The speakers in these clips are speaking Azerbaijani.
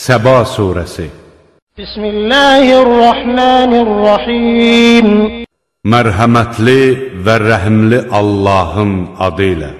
Səba surəsi. Bismillahirrahmanirrahim. Mərhəmətli və rəhimli Allahın adı ilə.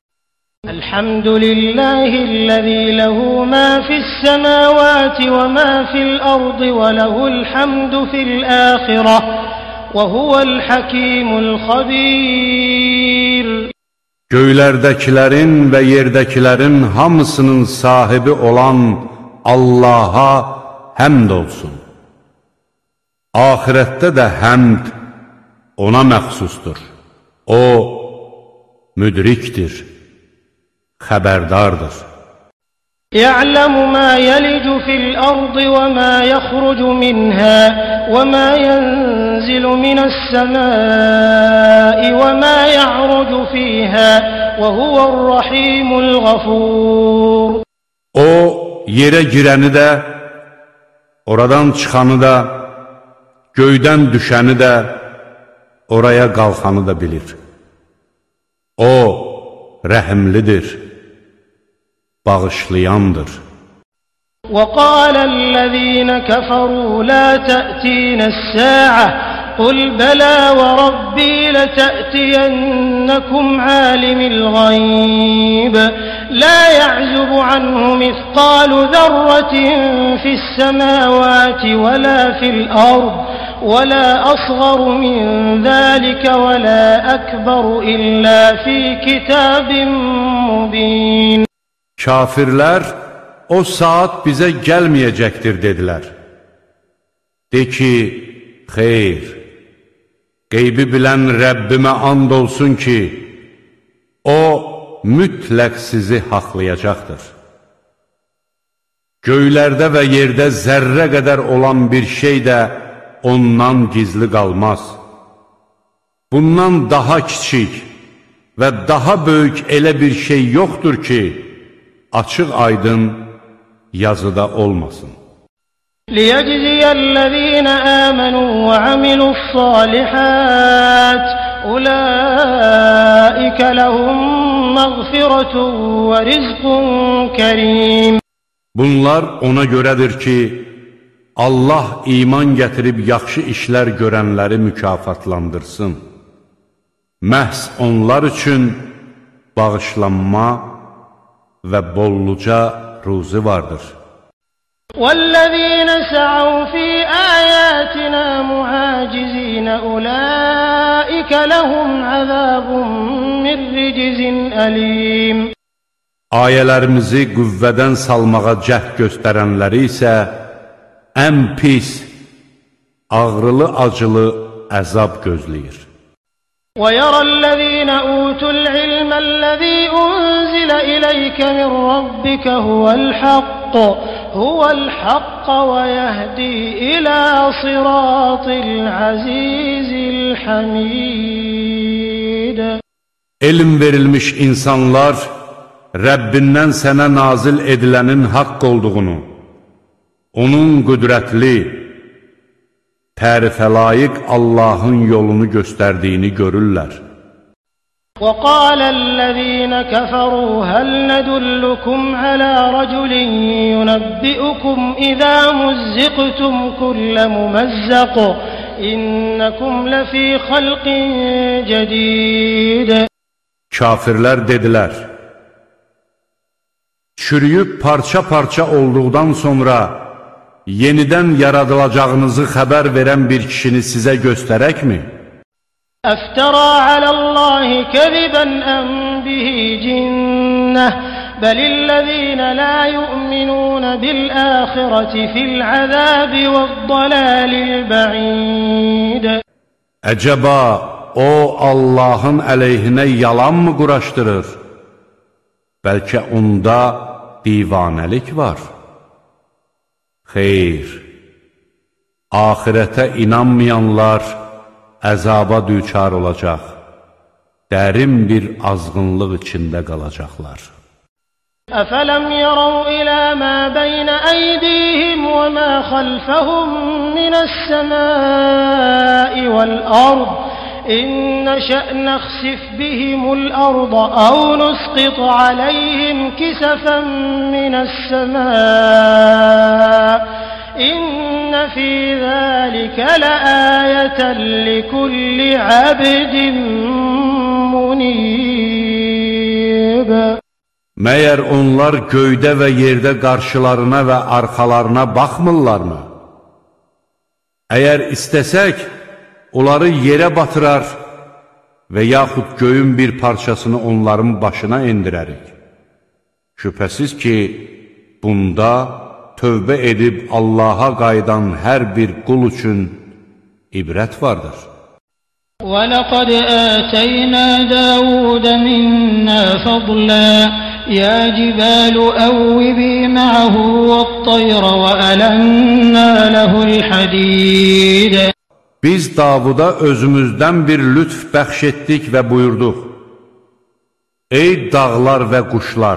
Elhamdülillahi'llezî lehu mâ fis-semâvâti ve mâ fil-ardı ve lehul hamdu fil-âhireh ve huvel hakîmul xabîr. Göylərdəkilərin və yerdəkilərin hamısının sahibi olan Allaha həmd olsun. Ahirətdə də həmd ona məxsusdur. O, müdrikdir, xəbərdardır. يعلم ما يلج في الأرض وما يخرج منها وما ينزل من السماء وما يعرج فيها وهو الرحيم الغفور. O, yerə girəni də, oradan çıxanı da, göydən düşəni də, oraya qalxanı da bilir. O, rəhimlidir, bağışlayandır. وَقَالَ الَّذِينَ كَفَرُوا لَا تَأْتِينَ السَّاعَةُ قُلْ بَلَى وَرَبِّي لَتَأْتِيَنَّكُمْ عَالِمِ الْغَيْبِ لَا يَعْزُبُ عَنْهُ مِثْقَالُ ذَرَّةٍ فِي السَّمَاوَاتِ وَلَا فِي الْأَرْضِ وَلَا أَصْغَرُ مِنْ ذَلِكَ وَلَا أَكْبَرُ إِلَّا فِي كِتَابٍ مُبِينٍ. Kafirlər, o saat bizə gəlməyəcəkdir, dedilər. De ki, xeyr, qeybi bilən Rəbbimə and olsun ki, o, mütləq sizi haqlayacaqdır. Göylərdə və yerdə zərrə qədər olan bir şey də ondan gizli qalmaz. Bundan daha kiçik və daha böyük elə bir şey yoxdur ki, açıq aydın yazıda olmasın. لِيَجْزِيَ الَّذِينَ آمَنُوا وَعَمِلُوا الصَّالِحَاتِ أُولَٰئِكَ لَهُم مَّغْفِرَةٌ وَرِزْقٌ كَرِيمٌ. Bunlar ona görədir ki, Allah iman gətirib yaxşı işlər görənləri mükafatlandırsın. Məhz onlar üçün bağışlanma və bolluca ruzi vardır. وَالَّذِينَ سَعَوْا فِي آيَاتِنَا مُعَاجِزِينَ أُولَٰئِكَ لَهُمْ عَذَابٌ مِّن رِّجْزٍ أَلِيمٌ. Ayələrimizi qüvvədən salmağa cəhd göstərənləri isə ən pis, ağrılı-acılı əzab gözləyir. وَيَرَى الَّذِينَ أُوتُوا الْعِلْمَ الَّذِي أُنزِلَ إِلَيْكَ مِن رَّبِّكَ هُوَ الْحَقَّ وَيَهْدِي إِلَى صِرَاطِ الْعَزِيزِ الْحَمِيدِ. Elm verilmiş insanlar, Rəbbindən sənə nazil edilənin haqq olduğunu, onun qüdrətli, tərifə layiq Allahın yolunu göstərdiyini görürlər. وَقَالَ الَّذِينَ كَفَرُوا هَلْ نَدُلُّكُمْ عَلَى رَجُلٍ يُنَبِّئُكُمْ إِذَا مُزِّقْتُمْ كُلَّ مُمَزَّقٍ إِنَّكُمْ لَفِي خَلْقٍ جَدِيدٍ. Kafirlər dedilər, çürüyüb parça-parça olduqdan sonra yenidən yaradılacağınızı xəbər verən bir kişini sizə göstərəkmi? أَفْتَرَى عَلَى اللَّهِ كَذِبًا أَمْ بِهِ جِنَّةٌ بَلِ الَّذِينَ لَا يُؤْمِنُونَ بِالْآخِرَةِ فِي الْعَذَابِ وَالضَّلَالِ الْبَعِيدِ. Əcəba, o Allahın əleyhinə yalan mı quraşdırır? Bəlkə onda divanəlik var. Xeyr, ahirətə inanmayanlar əzaba düçar olacaq, dərin bir azğınlıq içində qalacaqlar. أَفَلَمْ يَرَوْا إِلَى مَا بَيْنَ أَيْدِيهِمْ وَمَا خَلْفَهُم مِّنَ السَّمَاءِ وَالْأَرْضِ إِن نَّشَأْ نَخْسِفْ يخسف بهم الأرض أو نسقط عليهم كسفا من السماء إن في ذلك لآية لكل عبد منيب. Məyər onlar göydə və yerdə qarşılarına və arxalarına baxmırlarmı? Əgər istəsək, onları yerə batırar və yaxud göyün bir parçasını onların başına endirərik. Şübhəsiz ki, bunda tövbə edib Allaha qayıdan hər bir qul üçün ibrət vardır. وَلَقَدْ آتَيْنَا دَاوُودَ مِنَّا فَضْلًا يَا جِبَالُ أَوِّبِي مَعَهُ وَالطَّيْرَ وَأَلَنَّا لَهُ الْحَدِيدَ. Biz Davuda özümüzdən bir lütf bəxş etdik və buyurduq: Ey dağlar və quşlar!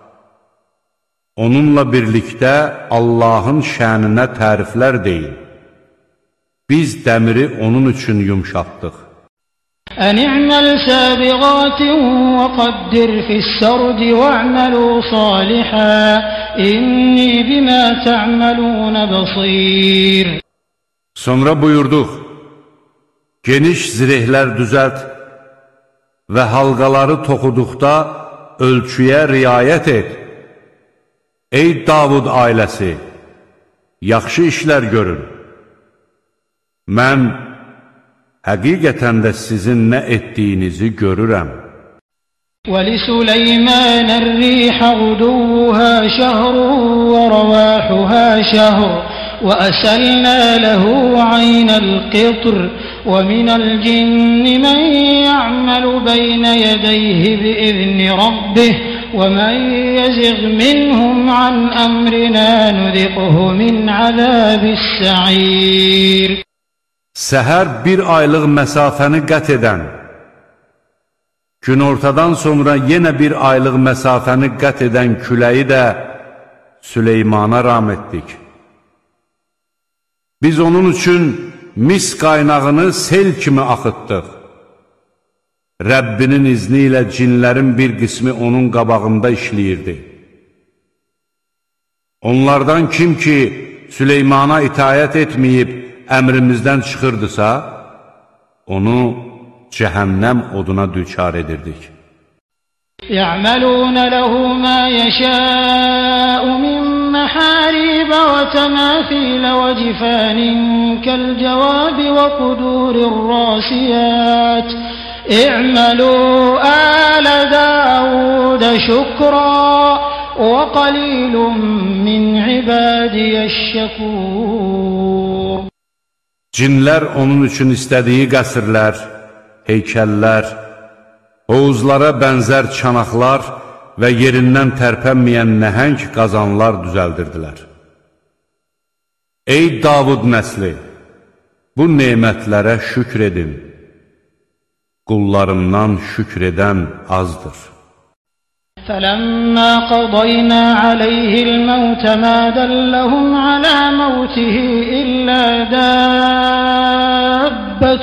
Onunla birlikdə Allahın şəninə təriflər deyin. Biz dəmiri onun üçün yumşaltdıq. أن اعمل سابغات وقدر في السرد واعملوا صالحا إني بما تعملون بصير. Sonra buyurduq: Geniş zirehlər düzəlt və halqaları toxuduqda ölçüyə riayət et. Ey Davud ailəsi, yaxşı işlər görün. Mən həqiqətən də sizin nə etdiyinizi görürəm. وَلِسُلَيْمَانَ الرِّيحَ غُدُوُّهَا شَهْرٌ وَرَوَاحُهَا شَهْرٌ وَأَسَلْنَا لَهُ عَيْنَ الْقِطْرِ وَمِنَ الْجِنِّ مَن يَعْمَلُ بَيْنَ يَدَيْهِ بِإِذْنِ رَبِّهِ وَمَن يَزِغْ مِنْهُمْ عَنْ أَمْرِنَا نُذِقْهُ مِنْ عَذَابِ السَّعِيرِ. Səhər bir aylıq məsafəni qət edən, günortadan sonra yenə bir aylıq məsafəni qət edən küləyi də Süleymana ram etdik. Biz onun üçün mis qaynağını sel kimi axıtdıq. Rəbbinin izni ilə cinlərin bir qismi onun qabağında işləyirdi. Onlardan kim ki Süleymana itayət etməyib, əmrimizdən çıxırdısa, onu cəhənnəm oduna düçar edirdik. يَعْمَلُونَ لَهُ مَا يَشَاءُ مِنْ مَحَارِيبَ وَتَمَاثِيلَ وَجِفَانٍ كَالْجَوَابِ وَقُدُورٍ رَّاسِيَاتٍ اعْمَلُوا آلَ دَاوُودَ شُكْرًا وَقَلِيلٌ مِّنْ عِبَادِيَ الشَّكُورِ. Cinlər onun üçün istədiyi qəsrlər, heykəllər, hovuzlara bənzər çanaqlar və yerindən tərpənməyən nəhəng qazanlar düzəldirdilər. Ey Davud nəsli! Bu nemətlərə şükr edin. Qullarımdan şükr edən azdır. فَلَمَّا قَضَيْنَا عَلَيْهِ الْمَوْتَ مَا دَلَّهُمْ عَلَى مَوْتِهِ إِلَّا دَابَّةُ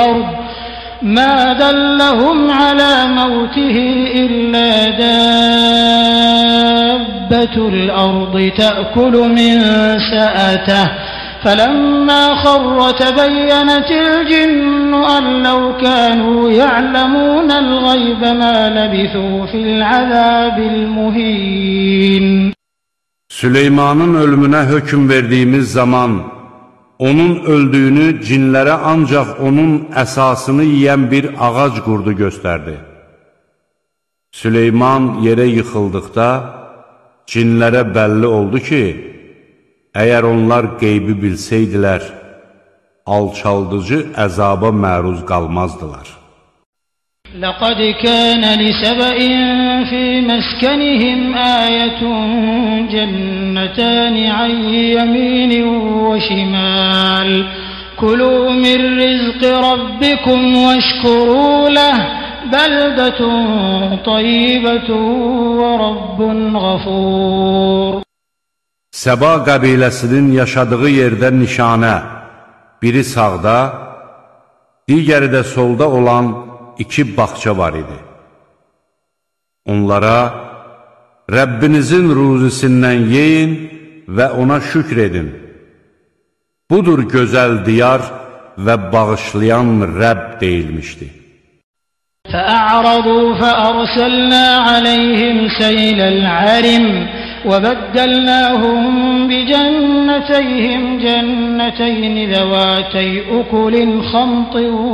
الْأَرْضِ تَأْكُلُ مِنْ سَأَتَهُ فَلَمَّا خَرَّ تَبَيَّنَتِ الْجِنُّ أَنْ لَوْ كَانُوا يَعْلَمُونَ الْغَيْبَ مَا لَبِثُوا فِي الْعَذَابِ الْمُهِينِ. Süleymanın ölümünə hökm verdiyimiz zaman onun öldüyünü cinlərə ancaq onun əsasını yiyən bir ağac qurdu göstərdi. Süleyman yerə yıxıldıqda cinlərə bəlli oldu ki, əgər onlar qeybi bilsəydilər, alçaldıcı əzaba məruz qalmazdılar. لَقَدْ كَانَ لِسَبَإٍ فِي مَسْكَنِهِمْ آيَةٌ جَنَّتَانِ عَنْ يَمِينٍ وَشِمَالٍ كُلُوا مِنْ رِزْقِ رَبِّكُمْ وَاشْكُرُوا لَهُ بَلْدَةٌ طَيِّبَةٌ وَرَبٌّ غَفُورٌ. Səba qəbiləsinin yaşadığı yerdə nişanə, biri sağda, digəri də solda olan 2 bağça var idi. Onlara, Rəbbinizin ruzisindən yeyin və ona şükr edin. Budur gözəl diyar və bağışlayan Rəbb deyilmişdi. فأعرضوا فأرسلنا عليهم سيل العرم وبدلناهم بجنتيهم جنتين ذواتي أكل خمط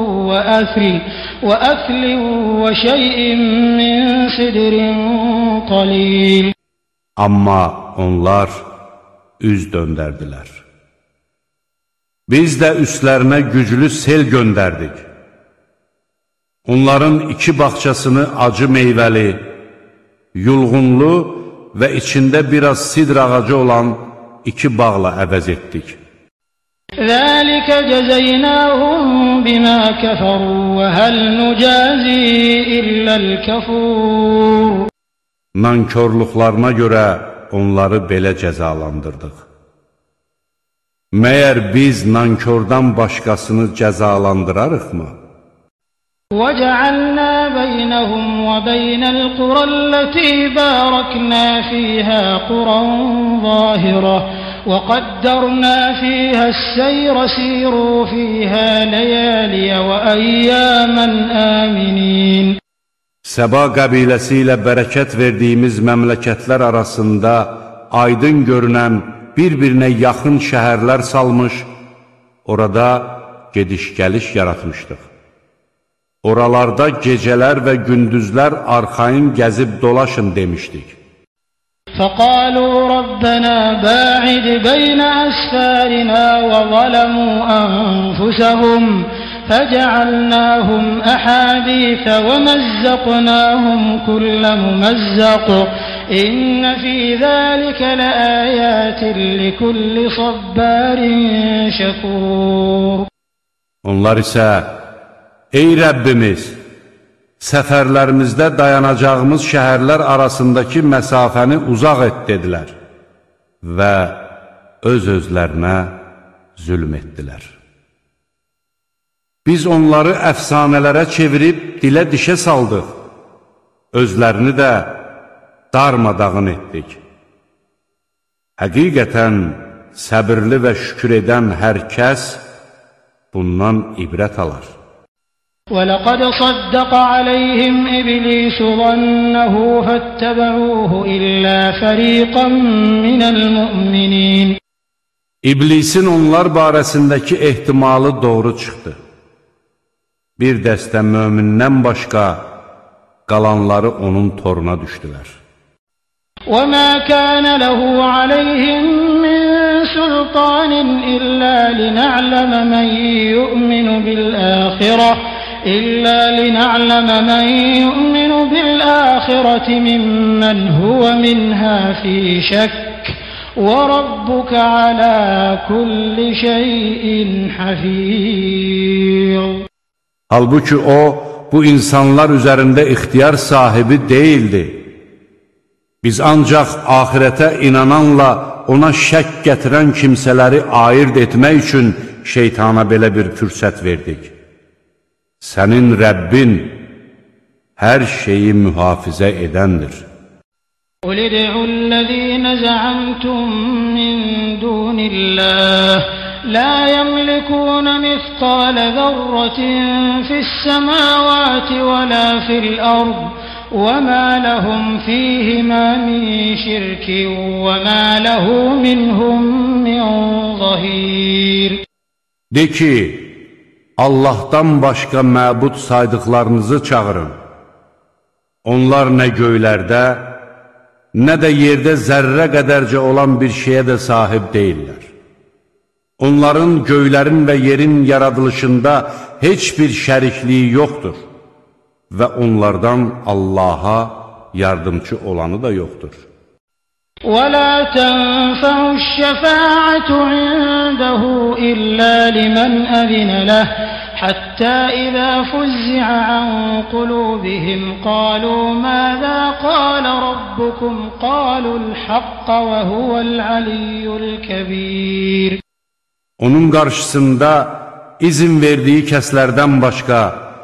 وأثل وشيء من سدر قليل. Amma onlar üz döndərdilər. Biz də üstlərinə güclü sel göndərdik. Onların 2 bağçasını acı meyvəli, yulğunlu və içində biraz sidr ağacı olan 2 bağla əvəz etdik. ذَلِكَ جَزَيْنَاهُمْ بِمَا كَفَرُوا وَهَلْ نُجَازِي إِلَّا الْكَفُورِ. Nankörlüklarına görə onları belə cəzalandırdıq. Məyər biz nankördən başqasını cəzalandırarıqmı? وَجَعَلْنَا بَيْنَهُمْ وَبَيْنَ الْقُرَى الَّتِي بَارَكْنَا فِيهَا قُرًى ظَاهِرَةً وَقَدَّرْنَا فِيهَا السَّيْرَ سِيرُوا فِيهَا لَيَالِيَ وَأَيَّامًا آمِنِينَ. Səba qəbiləsi ilə bərəkət verdiyimiz məmləkətlər arasında aydın görünən bir-birinə yaxın şəhərlər salmış, orada gediş-gəliş yaratmışdıq. Oralarda gecələr və gündüzlər arxayın gəzib dolaşın demişdik. فَقَالُوا رَبَّنَا بَاعِدْ بَيْنَ أَسْفَارِنَا وَظَلَمُوا أَنفُسَهُمْ فَجَعَلْنَاهُمْ أَحَادِيثَ وَمَزَّقْنَاهُمْ كُلَّ مُمَزَّقٍ إِنَّ فِي ذَلِكَ لَآيَاتٍ لِكُلِّ صَبَّارٍ شَكُورٍ. Onlar isə, ey Rəbbimiz, səfərlərimizdə dayanacağımız şəhərlər arasındakı məsafəni uzaq et dedilər və öz-özlərinə zülm etdilər. Biz onları əfsanələrə çevirib dilə dişə saldıq, özlərini də darmadağın etdik. Həqiqətən səbirli və şükür edən hər kəs bundan ibrət alar. وَلَقَدْ صَدَّقَ عَلَيْهِمْ إِبْلِيسُ ظَنَّهُ فَاتَّبَعُوهُ إِلَّا فَرِيقًا مِنَ الْمُؤْمِنِينَ. İblisin onlar barəsindəki ehtimalı doğru çıxdı. Bir dəstə mömindən başqa qalanları onun toruna düşdülər. وَمَا كَانَ لَهُ عَلَيْهِمْ مِنْ سُلْطَانٍ إِلَّا لِنَعْلَمَ مَنْ يُؤْمِنُ بِالْآخِرَةِ مِمَّنْ هُوَ مِنْهَا فِي شَكٍّ وَرَبُّكَ عَلَى كُلِّ شَيْءٍ حَفِيظٌ. Halbuki o, bu insanlar üzərində ixtiyar sahibi değildi. Biz ancaq ahirətə inananla ona şək gətirən kimsələri ayırt etmək üçün şeytana belə bir fürsət verdik. Sənin Rəbbin hər şeyi mühafizə edəndir. قُلِ ادْعُوا الَّذِينَ زَعَمْتُم مِّن دُونِ اللَّهِ لَا يَمْلِكُونَ مِثْقَالَ ذَرَّةٍ فِي السَّمَاوَاتِ وَلَا فِي الْأَرْضِ وَمَا لَهُمْ فِيهِمَا مِن شِرْكٍ وَمَا لَهُ مِنْهُم مِّن ظَهِيرٍ. De ki, Allah'tan başqa məbud saydıqlarınızı çağırın. Onlar nə göylərdə, nə də yerdə zərrə qədərcə olan bir şeyə də sahib deyirlər. Onların göylərin və yerin yaradılışında heç bir şərikliyi yoxdur və onlardan Allaha yardımcı olanı da yoxdur. وَلَا تَنفَعُ الشَّفَاعَةُ عِندَهُ إِلَّا لِمَنْ أَذِنَ لَهُ حَتَّى إِذَا فُزِّعَ عَنْ قُلُوبِهِمْ قَالُوا مَاذَا قَالَ رَبُّكُمْ قَالُوا الْحَقَّ وَهُوَ الْعَلِيُّ الْكَبِيرُ. Onun qarşısında izin verdiyi kəslərdən başqa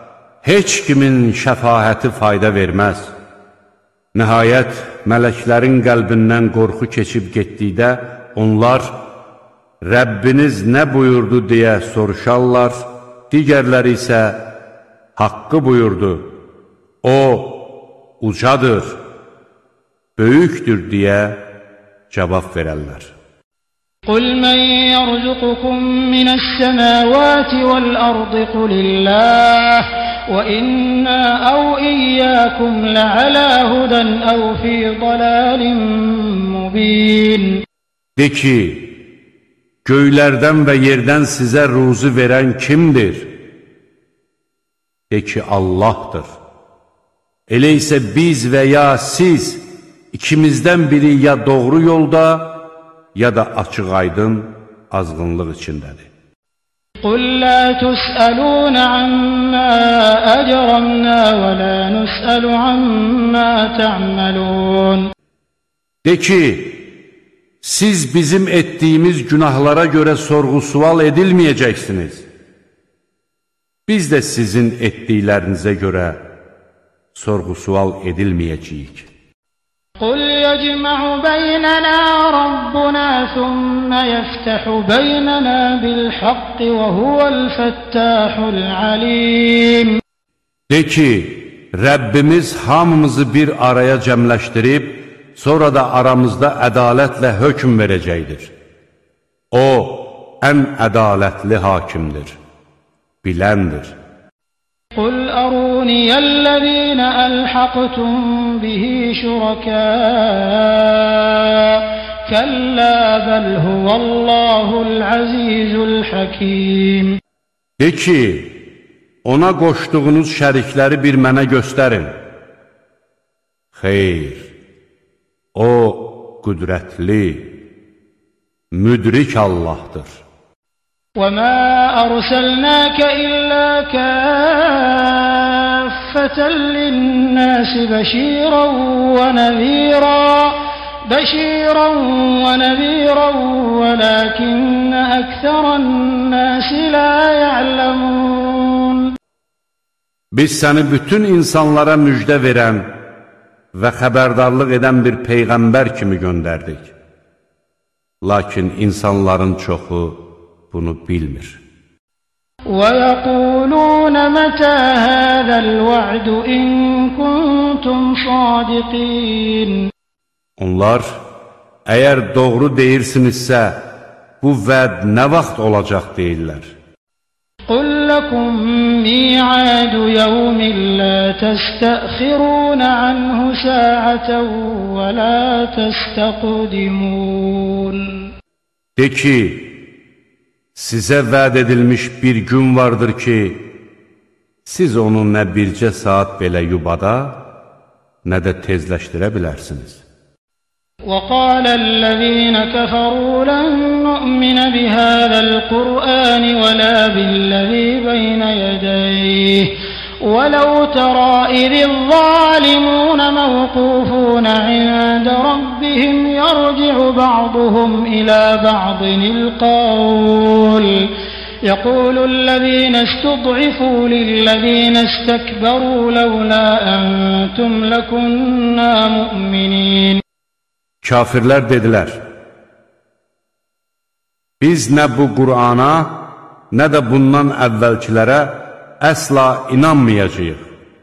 heç kimin şəfaəti fayda verməz. Nəhayət, mələklərin qəlbindən qorxu keçib getdikdə, onlar, Rəbbiniz nə buyurdu deyə soruşarlar, digərləri isə, haqqı buyurdu, o, ucadır, böyükdür deyə cavab verərlər. قل من يرزقكم من السماوات والأرض قل الله وإنا أو إياكم لعلى هدى أو في ضلال مبين. De ki, göylərdən və yerdən sizə ruzu verən kimdir? De ki, Allahdır. Elə isə biz və ya siz, ikimizdən biri ya doğru yolda, ya da açıq-aydın azğınlıq içindədir. قُلْ لَا تُسْأَلُونَ عَمَّا أَجْرَمْنَا وَلَا نُسْأَلُ عَمَّا تَعْمَلُونَ. De ki, siz bizim etdiyimiz günahlara görə sorğu-sual edilməyəcəksiniz. Biz də sizin etdiklərinizə görə sorğu-sual edilməyəcəyik. قُلْ يَجْمَعُ بَيْنَنَا رَبُّنَا ثُمَّ يَفْتَحُ بَيْنَنَا بِالْحَقِّ وَهُوَ الْفَتَّاحُ الْعَلِيمُ. De ki, Rəbbimiz hamımızı bir araya cəmləşdirib, sonra da aramızda ədalətlə hökm verəcəkdir. O, ən ədalətli hakimdir, biləndir. قُلْ أَرُونِيَ الَّذِينَ أَلْحَقْتُمْ بِهِ شُرَكَاءَ كَلَّا بَلْ هُوَ اللَّهُ الْعَزِيزُ الْحَكِيمُ. De ki, ona qoşduğunuz şərikləri bir mənə göstərin. Xeyr, o qüdrətli, müdrik Allahdır. وَمَا أَرْسَلْنَاكَ إِلَّا كَافَّةً لِلنَّاسِ بَشِيرًا وَنَذِيرًا وَلَكِنَّ أَكْثَرَ النَّاسِ لَا يَعْلَمُونَ. Biz səni bütün insanlara müjdə verən və xəbərdarlıq edən bir peyğəmbər kimi göndərdik. Lakin insanların çoxu bunu bilmir. وَيَقُولُونَ مَتَى هَذَا الْوَعْدُ إِن كُنتُمْ صَادِقِينَ. Onlar, əgər doğru deyirsinizsə, bu vəd nə vaxt olacaq deyirlər. قُلْ لَكُمْ مِيعَادُ يَوْمٍ لَا تَسْتَأْخِرُونَ عَنْهُ سَاعَةً وَلَا تَسْتَقْدِمُونَ. De ki, sizə vəd edilmiş bir gün vardır ki, siz onu nə bircə saat belə yubada, nə də tezləşdirə bilərsiniz. وَقَالَ الَّذِينَ كَفَرُوا لَن نُّؤْمِنَ بِهَذَا الْقُرْآنِ وَلَا بِالَّذِي بَيْنَ يَدَيْهِ وَلَوْ تَرَىٰ إِذِ الظَّالِمُونَ مَوْقُوفُونَ عِندَ رَبِّهِمْ يَرْجِعُ بَعْضُهُمْ إِلَىٰ بَعْضٍ الْقَوْلَ يَقُولُ الَّذِينَ اسْتُضْعِفُوا لِلَّذِينَ اسْتَكْبَرُوا لَوْلَا أَنتُمْ لَكُنَّا مُؤْمِنِينَ. Kafirlər dedilər, biz nə bu Qur'ana, nə də bundan əvvəlkilərə əsla inanmayacağıq.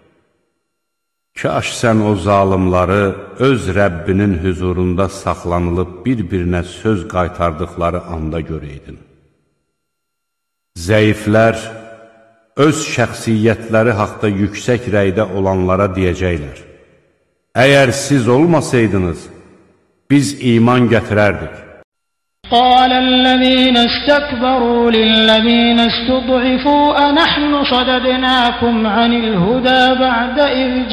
Kaş sən o zalimları öz Rəbbinin huzurunda saxlanılıb bir-birinə söz qaytardıqları anda görəydin. Zəiflər öz şəxsiyyətləri haqda yüksək rəydə olanlara deyəcəklər, əgər siz olmasaydınız, biz iman gətirərdik. قال الذين استكبروا للذين استضعفوا أنحن صددناكم عن الهدى بعد إذ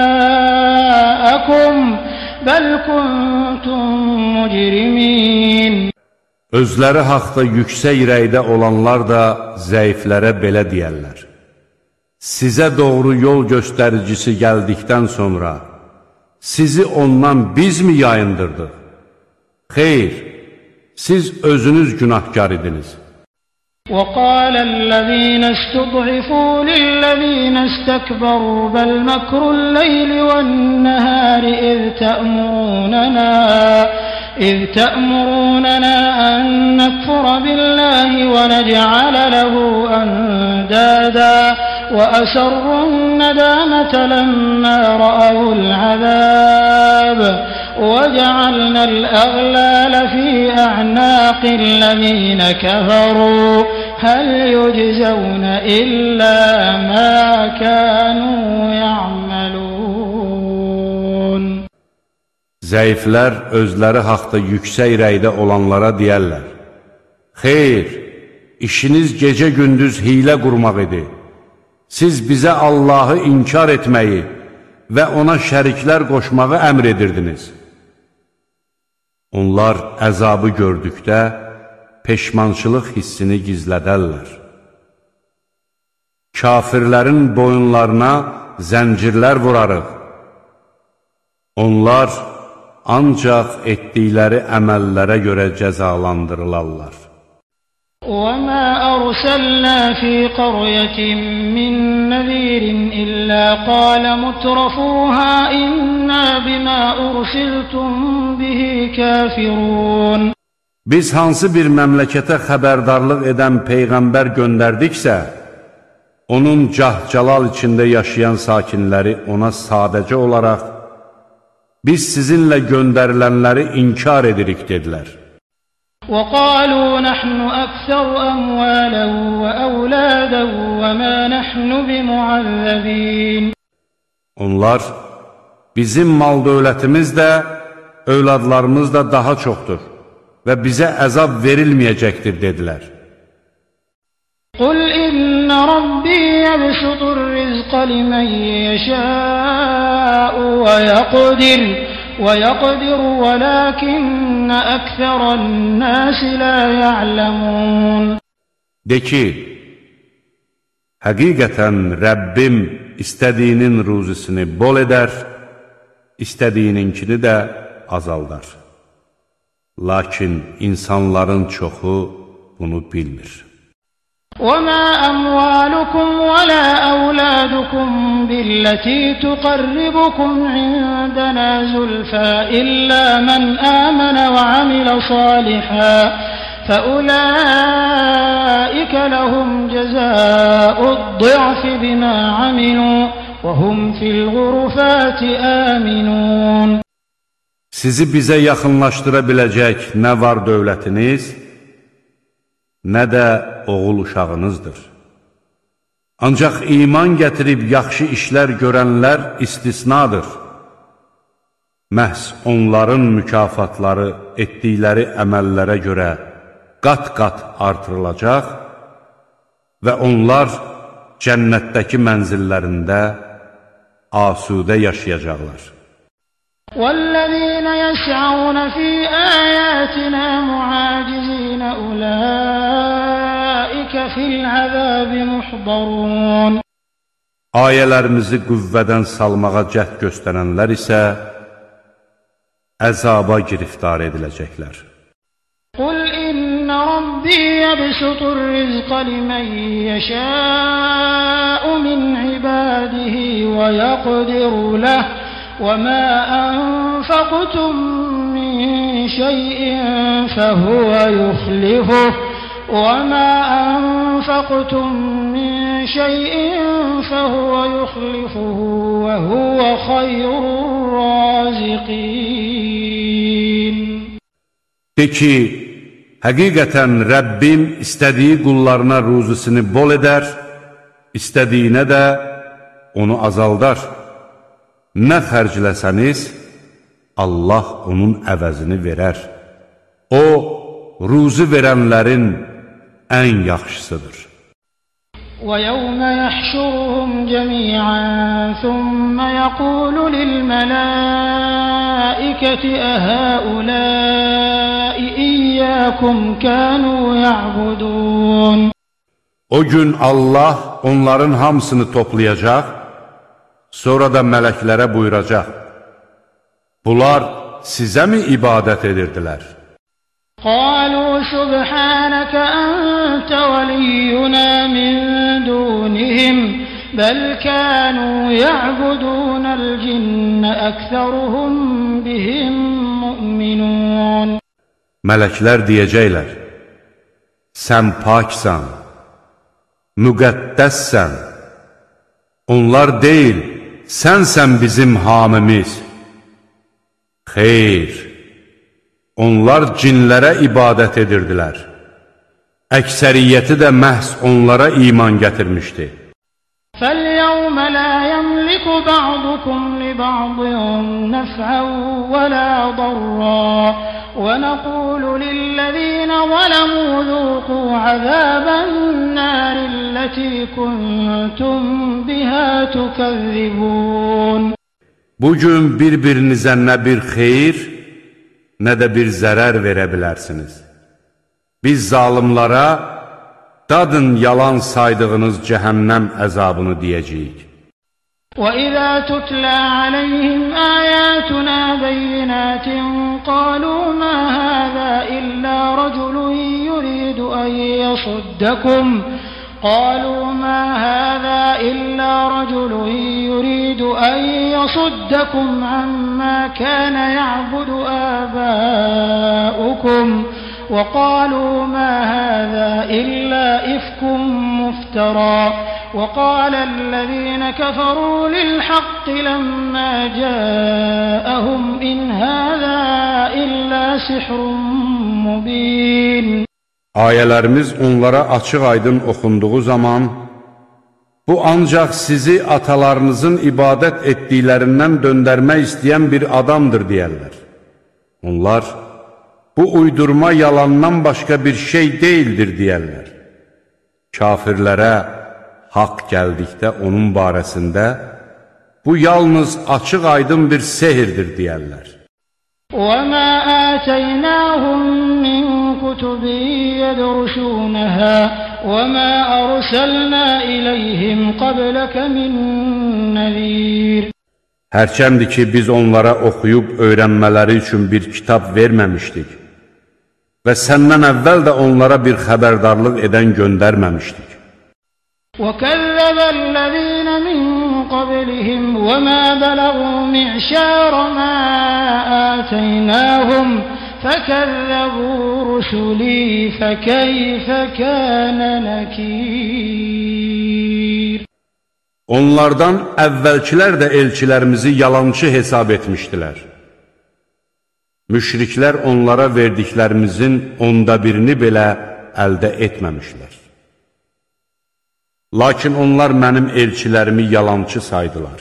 جاءكم بل كنتم مجرمين. Özləri haqda yüksək rəydə olanlar da zəiflərə belə deyərlər. Sizə doğru yol göstəricisi gəldikdən sonra sizi ondan biz mi yayındırdıq? Xeyr, siz özünüz günahkar idiniz. وقال الذين استضعفوا للذين استكبروا بل مكر الليل والنهار إذ تأمروننا أن نكفر بالله ونجعل له أندادا وأسروا الندامة لما رأوا العذاب وجعلنا الأغلال في أعناق الذين كفروا هل يجزون إلا ما كانوا يعملون. Zəiflər özləri haqda yüksək rəydə olanlara deyərlər: Xeyr, işiniz gecə-gündüz hiylə qurmaq idi. Siz bizə Allahı inkar etməyi və ona şəriklər qoşmağı əmr edirdiniz. Onlar əzabı gördükdə peşmançılıq hissini gizlədərlər. Kafirlərin boyunlarına zəncirlər vurarıq. Onlar ancaq etdikləri əməllərə görə cəzalandırılarlar. وَمَا أَرْسَلْنَا فِي قَرْيَةٍ مِّن نَّذِيرٍ إِلَّا قَالَ مُتْرَفُوهَا إِنَّا بِمَا أُرْسِلْتُم بِهِ كَافِرُونَ. Biz hansı bir məmləkətə xəbərdarlıq edən peyğəmbər göndərdiksə, onun cah-calal içində yaşayan sakinləri ona sadəcə olaraq biz sizinlə göndərilənləri inkar edirik dedilər. وَقَالُوا نَحْنُ أَكْثَرُ أَمْوَالًا وَأَوْلَادًا وَمَا نَحْنُ بِمُعَذَّبِينَ. Onlar, bizim mal-dövlətimiz də, övladlarımız da daha çoxdur və bizə əzab verilməyəcəkdir dedilər. قُلْ إِنَّ رَبِّي يَبْسُطُ الرِّزْقَ لِمَن يَشَاءُ وَيَقْدِرُ وَلَكِنَّ أَكْثَرَ النَّاسِ لَا يَعْلَمُونَ. De ki, həqiqətən Rəbbim istədiyinin ruzisini bol edər, istədiyininkini də azaldar. Lakin insanların çoxu bunu bilmir. وَمَا أَمْوَالُكُمْ وَلَا أَوْلَادُكُمْ بِالَّتِي تُقَرِّبُكُمْ عِندَنَا زُلْفَىٰ إِلَّا مَنْ آمَنَ وَعَمِلَ صَالِحًا فَأُولَٰئِكَ لَهُمْ جَزَاءُ الضِّعْفِ بِمَا عَمِلُوا وَهُمْ فِي الْغُرُفَاتِ آمِنُونَ. Sizi bizə yaxınlaşdıra biləcək nə var dövlətiniz, nə də oğul uşağınızdır. Ancaq iman gətirib yaxşı işlər görənlər istisnadır. Məhz onların mükafatları etdikləri əməllərə görə qat-qat artırılacaq və onlar cənnətdəki mənzillərində asudə yaşayacaqlar. وَالَّذِينَ يَسْعَوْنَ فِي آيَاتِنَا مُعَاجِزِينَ أُولَٰئِكَ فِي الْعَذَابِ مُحْضَرُونَ. Ayələrimizi qüvvədən salmağa cəhd göstərənlər isə əzaba giriftar ediləcəklər. قُلْ إِنَّ رَبِّي يَبْسُطُ الرِّزْقَ لِمَن يَشَاءُ مِنْ عِبَادِهِ وَيَقْدِرُ لَهُ وَمَا أَنفَقْتُم مِّن شَيْءٍ فَهُوَ يُخْلِفُهُ وَمَا أَنفَقْتُم مِّن شَيْءٍ فَهُوَ يُخْلِفُهُ وَهُوَ خَيْرُ الرَّازِقِينَ. De ki, həqiqətən Rəbbim istədiyi qullarına ruzisini bol edər, istədiyinə də onu azaldar. Nə xərcləsəniz, Allah onun əvəzini verər. O, ruzi verənlərin ən yaxşısıdır. وَيَوْمَ يَحْشُرُهُمْ جَمِيعًا ثُمَّ يَقُولُ لِلْمَلَائِكَةِ أَهَؤُلَاءِ إِيَّاكُمْ كَانُوا يَعْبُدُونَ. O gün Allah onların hamısını toplayacaq, sonra da mələklərə buyuracaq: Bunlar sizə mi ibadət edirdilər? قالوا سبحانك أنت ولينا من دونهم بل كانوا يعبدون الجن أكثرهم بهم مؤمنون. Mələklər deyəcəklər: Sən paksan, müqəddəssən. Onlar deyil, sənsən bizim hamimiz. Xeyr, onlar cinlərə ibadət edirdilər. Əksəriyyəti də məhz onlara iman gətirmişdi. فَالْيَوْمَ لَا يَمْلِكُ بَعْضُكُمْ لِبَعْضٍ نَفْعًا وَلَا ضَرًّا وَنَقُولُ لِلَّذِينَ ظَلَمُوا ذُوقُوا عَذَابَ النَّارِ الَّتِي كُنتُمْ بِهَا تُكَذِّبُونَ. Bugün bir-birinizə nə bir xeyir, nə də bir zərər verə bilərsiniz. Biz zalimlara dadın yalan saydığınız cəhənnəm əzabını deyəcəyik. وَإِذَا تُتْلَى عَلَيْهِمْ آيَاتُنَا بَيِّنَاتٍ قَالُوا مَا هَذَا إِلَّا رَجُلٌ يُرِيدُ أَن يَصُدَّكُمْ عَمَّا كَانَ يَعْبُدُ آبَاؤُكُمْ وَقَالُوا مَا هَذَا إِلَّا إِفْكٌ مُفْتَرًى وَقَالَ الَّذِينَ كَفَرُوا لِلْحَقِّ لَمَّا جَاءَهُمْ إِنْ هَذَا إِلَّا سِحْرٌ مُبِينٌ. Ayələrimiz onlara açıq-aydın oxunduğu zaman, bu ancaq sizi atalarınızın ibadət etdiklərindən döndərmək istəyən bir adamdır deyərlər. Onlar, bu uydurma yalandan başqa bir şey deyildir deyərlər. Kafirlərə haqq gəldikdə onun barəsində, bu yalnız açıq-aydın bir sehirdir deyərlər. وَمَا آتَيْنَاهُمْ مِنْ كُتُبٍ يَدْرُسُونَهَا وَمَا أَرْسَلْنَا إِلَيْهِمْ قَبْلَكَ مِنْ نَذِيرٍ. Hərçəmdir ki, biz onlara oxuyub öyrənmələri üçün bir kitab verməmişdik və səndən əvvəl də onlara bir xəbərdarlıq edən göndərməmişdik. وَكَذَّبَ الَّذِينَ مِنْ قَبْلِهِمْ وَمَا بَلَغُوا مِعْشَارَ مَا آتَيْنَاهُمْ فَكَذَّبُوا رُسُلِي فَكَيْفَ كَانَ نَكِيرِ. Onlardan əvvəlkilər də elçilərimizi yalançı hesab etmişdilər. Müşriklər onlara verdiklərimizin 1/10 belə əldə etməmişlər. Lakin onlar mənim elçilərimi yalançı saydılar.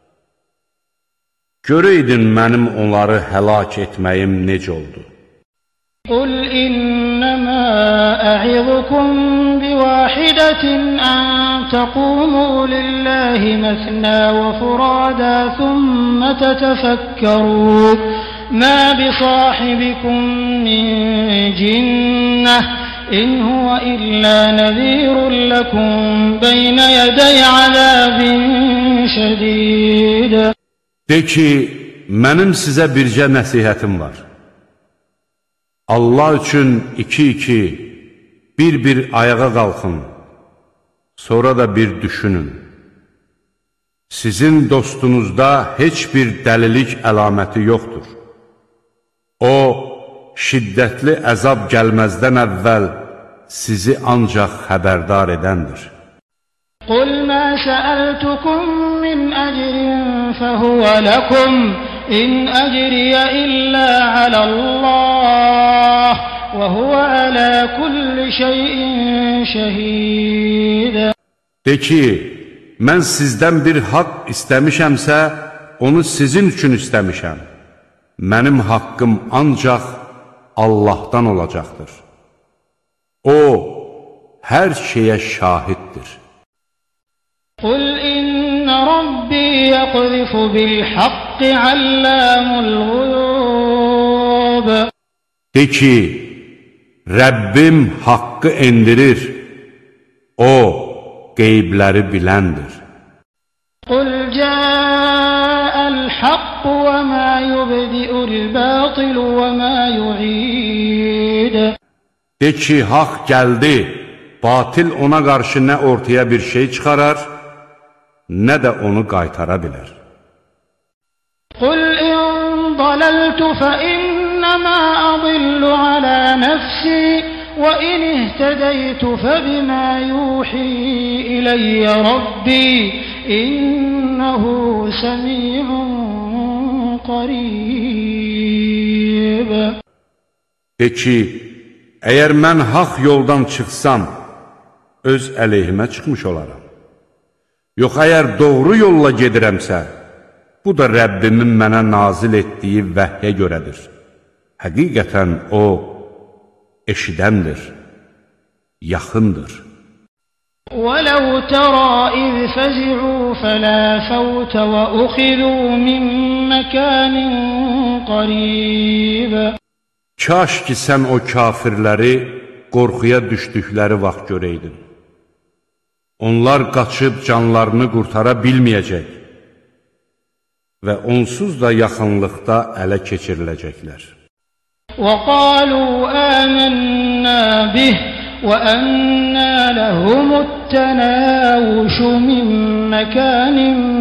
Görəydin mənim onları həlak etməyim necə oldu? قُلْ إِنَّمَا أَعِظُكُمْ بِوَاحِدَةٍ أَن تَقُومُوا لِلَّهِ مَثْنَى وَفُرَادَى ثُمَّ تَتَفَكَّرُوا مَا بِصَاحِبِكُم مِّن جِنَّةٍ إِنْ هُوَ إِلَّا نَذِيرٌ لَكُمْ بَيْنَ يَدَيْ عَذَابٍ شَدِيدٍ. De ki, mənim sizə bircə nəsihətim var. Allah üçün iki, bir ayağa qalxın, sonra da bir düşünün. Sizin dostunuzda heç bir dəlilik əlaməti yoxdur. O, şiddətli əzab gəlməzdən əvvəl sizi ancaq xəbərdar edəndir. قُلْ مَا سَأَلْتُكُمْ مِنْ أَجْرٍ فَهُوَ لَكُمْ إِنْ أَجْرِيَ إِلَّا عَلَى اللَّهِ وَهُوَ عَلَى كُلِّ شَيْءٍ شَهِيدٌ. De ki, mən sizdən bir haqq istəmişəmsə, onu sizin üçün istəmişəm. Mənim haqqım ancaq Allahdan olacaqdır. O, hər şeyə şahiddir. قُلْ إِنَّ رَبِّي يَقْذِفُ بِالْحَقِّ عَلَّامُ الْغُيُوبِ. De ki, Rəbbim haqqı endirir, O, qeybləri biləndir. قُلْ جَاءَ الْحَقُّ وَمَا يُبْدِئُ الْبَاطِلُ وَمَا يُعِيدُ. De ki, haqq gəldi, batil ona qarşı nə ortaya bir şey çıxarar, nə də onu qaytara bilər. قُلْ إِنْ ضَلَلْتُ فَإِنَّمَا أَضِلُّ عَلَى نَفْسِي وَإِنِ اهْتَدَيْتُ فَبِمَا يُوحِي إِلَيَّ رَبِّي إِنَّهُ سَمِيعٌ قَرِيبٌ. De ki, əgər mən haqq yoldan çıxsam, öz əleyhimə çıxmış olaram. Yox, əgər doğru yolla gedirəmsə, bu da Rəbbimin mənə nazil etdiyi vəhyə görədir. Həqiqətən o, eşidəndir, yaxındır. وَلَوْ تَرَى إِذْ فَزِعُوا فَلَا فَوْتَ وَأُخِذُوا مِنْ مَكَانٍ قَرِيبٍ. Kaş ki, sən o kafirləri qorxuya düşdükləri vaxt görəydin. Onlar qaçıb canlarını qurtara bilməyəcək və onsuz da yaxınlıqda ələ keçiriləcəklər. وَقَالُوا آمَنَّا بِهِ وَأَنَّى لَهُمُ التَّنَاوُشُ مِنْ مَكَانٍ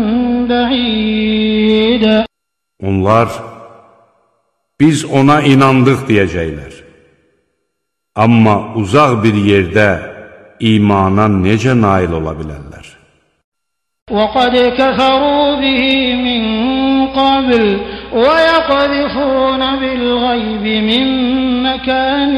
بَعِيدٍ. Onlar, biz ona inandıq deyəcəklər. Amma uzaq bir yerdə imana necə nail ola bilərlər? وَقَدْ كَفَرُوا بِهِ مِنْ قَبْلُ وَيَقْذِفُونَ بِالْغَيْبِ مِنْ مَكَانٍ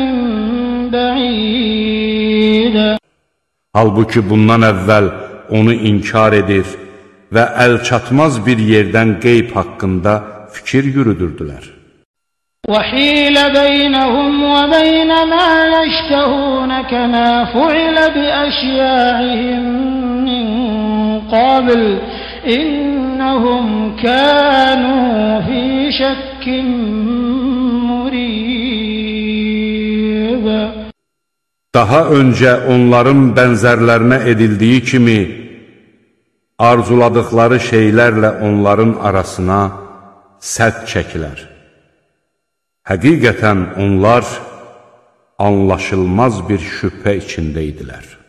بَعِيدٍ. Halbuki bundan əvvəl onu inkar edir və əlçatmaz bir yerdən qeyb haqqında fikir yürüdürdülər. وَحِيلَ بَيْنَهُمْ وَبَيْنَ مَا يَشْتَهُونَ كَمَا فُعِلَ بِأَشْيَاعِهِمْ مِنْ قَبْلُ إِنَّهُمْ كَانُوا فِي شَكٍّ مُرِيبٍ. Daha öncə onların bənzərlərinə edildiyi kimi, arzuladıkları şeylərlə onların arasına sədd çəkilər. Həqiqətən onlar anlaşılmaz bir şübhə içində idilər.